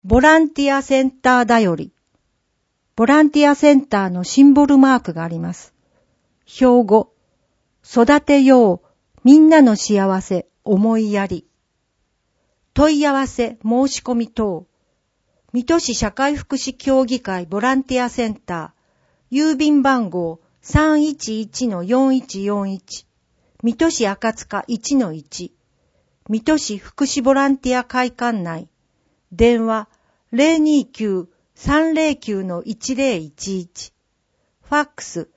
ボランティアセンターだより。ボランティアセンターのシンボルマークがあります。標語、育てよう、みんなの幸せ、思いやり。問い合わせ、申し込み等。水戸市社会福祉協議会ボランティアセンター、郵便番号 311-4141、水戸市赤塚 1-1、水戸市福祉ボランティア会館内、電話 029-309-1011、ファックス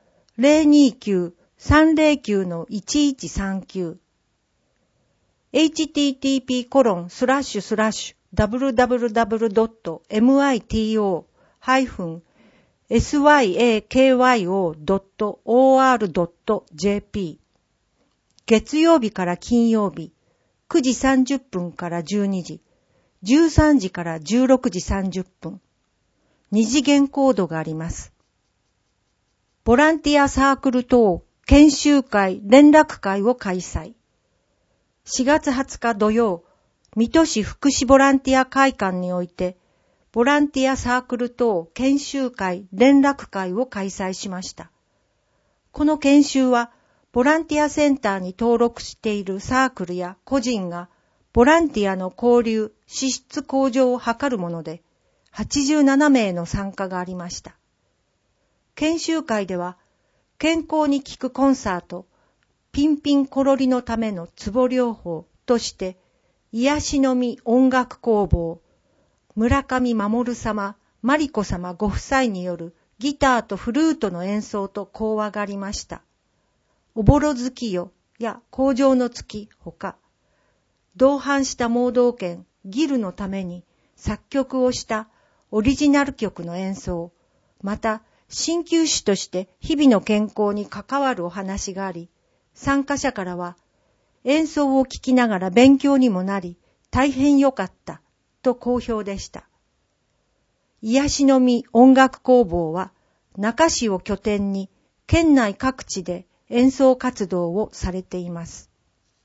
029-309-1139、http://www.myto-syakyo.or.jp 月曜日から金曜日、9時30分から12時、13時から16時30分。2次元コードがあります。ボランティアサークル等研修会連絡会を開催。4月20日土曜、水戸市福祉ボランティア会館において、ボランティアサークル等研修会連絡会を開催しました。この研修は、ボランティアセンターに登録しているサークルや個人が、ボランティアの交流、資質向上を図るもので、87名の参加がありました。研修会では、健康に効くコンサート、ピンピンコロリのためのツボ療法として、癒しの実音楽工房、村上守様、マリコ様ご夫妻によるギターとフルートの演奏と講話がありました。おぼろ月夜や荒城の月ほか、同伴した盲導犬ギルのために作曲をしたオリジナル曲の演奏、また鍼灸師として日々の健康に関わるお話があり、参加者からは演奏を聴きながら勉強にもなり大変良かったと好評でした。癒しの実音楽工房は中市を拠点に県内各地で演奏活動をされています。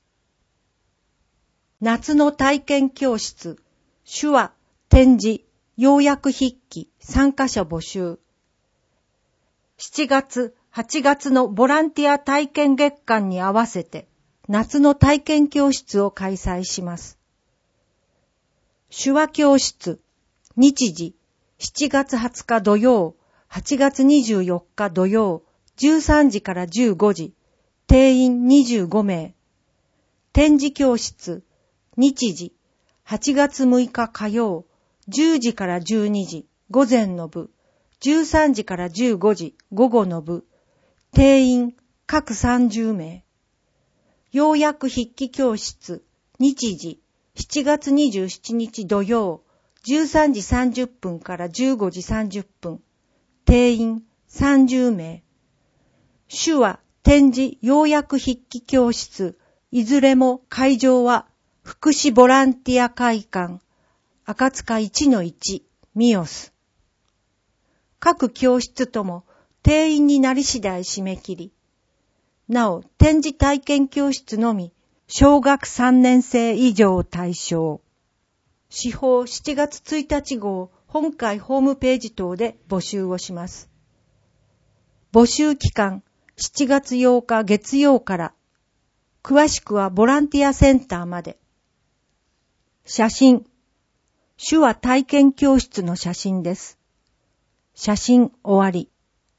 夏の体験教室、手話、展示、要約筆記、参加者募集。7月、8月のボランティア体験月間に合わせて、夏の体験教室を開催します。手話教室、日時、7月20日土曜、8月24日土曜、13時から15時、定員25名。展示教室、日時、8月6日火曜、10時から12時、午前の部、13時から15時、午後の部、定員各30名。要約筆記教室、日時、7月27日土曜、13時30分から15時30分、定員30名。手話、展示、要約筆記教室、いずれも会場は福祉ボランティア会館、赤塚 1-1、ミオス。各教室とも定員になり次第締め切り。なお、展示体験教室のみ、小学3年生以上対象。司法7月1日号本会ホームページ等で募集をします。募集期間7月8日月曜から、詳しくはボランティアセンターまで。写真、手話体験教室の写真です。写真終わり。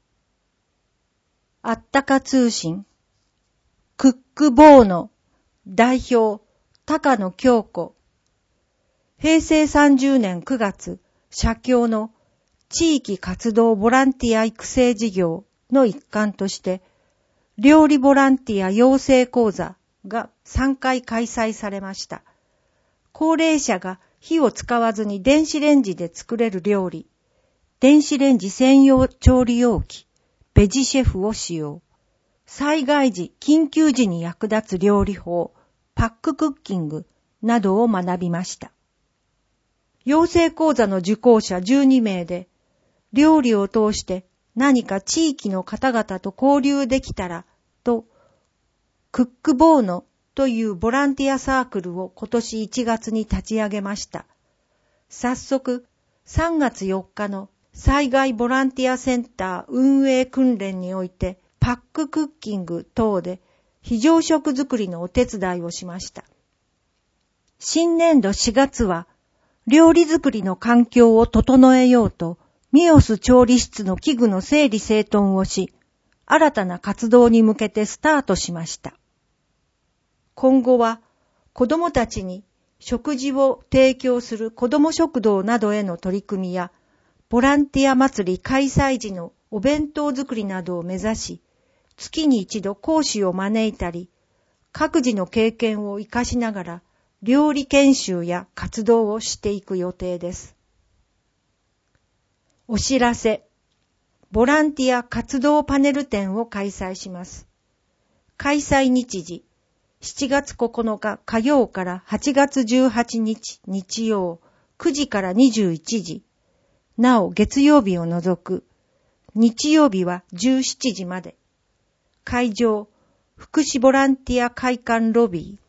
あったか通信、クックボーノ代表高野京子。平成30年9月、社協の地域活動ボランティア育成事業の一環として、料理ボランティア養成講座が3回開催されました。高齢者が火を使わずに電子レンジで作れる料理、電子レンジ専用調理容器、ベジシェフを使用。災害時、緊急時に役立つ料理法、パッククッキングなどを学びました。養成講座の受講者12名で、料理を通して何か地域の方々と交流できたらと、クックボーノというボランティアサークルを今年1月に立ち上げました。早速、 3月4日の災害ボランティアセンター運営訓練においてパッククッキング等で非常食作りのお手伝いをしました。新年度4月は料理作りの環境を整えようとミオス調理室の器具の整理整頓をし、新たな活動に向けてスタートしました。今後は子どもたちに食事を提供する子ども食堂などへの取り組みや、ボランティア祭り開催時のお弁当作りなどを目指し、月に一度講師を招いたり、各自の経験を生かしながら料理研修や活動をしていく予定です。お知らせ。ボランティア活動パネル展を開催します。開催日時、7月9日火曜から8月18日日曜9時から21時、なお月曜日を除く、日曜日は17時まで。会場、福祉ボランティア会館ロビー。